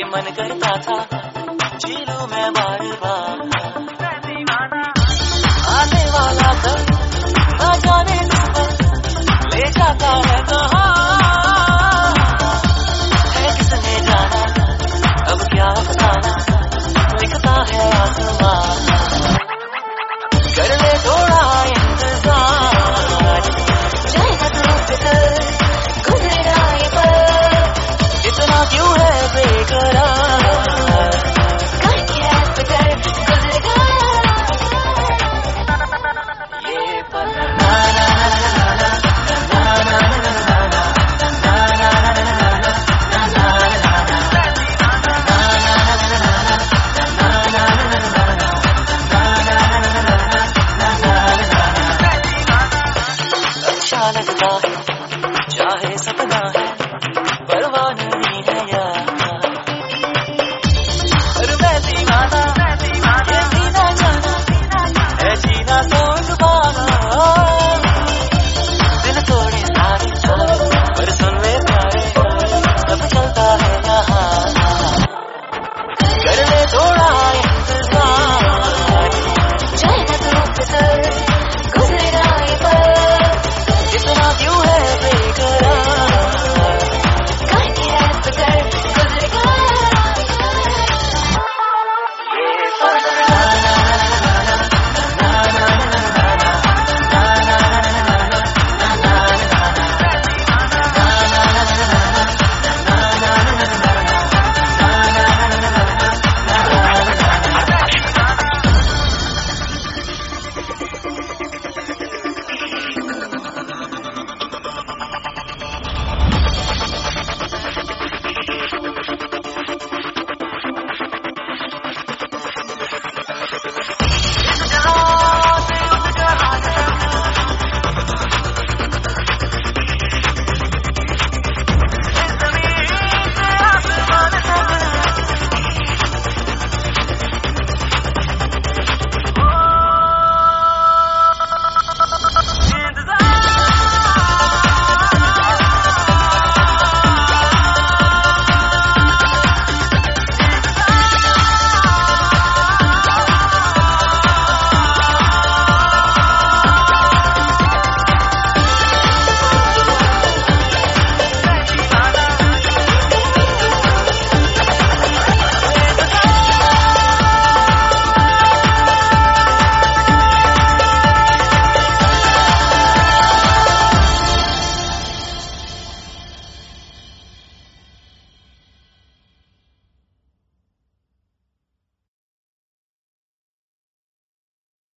मन करता था जी लूं मैं बार बार। आने वाला कल ना जाने ले जाता है कहाँ, है किसने जाना अब क्या बताना, लिखता है आसमान। कर ले थोड़ा इंतजार, जाएगा तो फिर गुजरेगा ये पल, इतना क्यों है बेकरार, करके है फिर गुजरेगा ये पल। अच्छा लगता है चाहे सपना है परवाह नहीं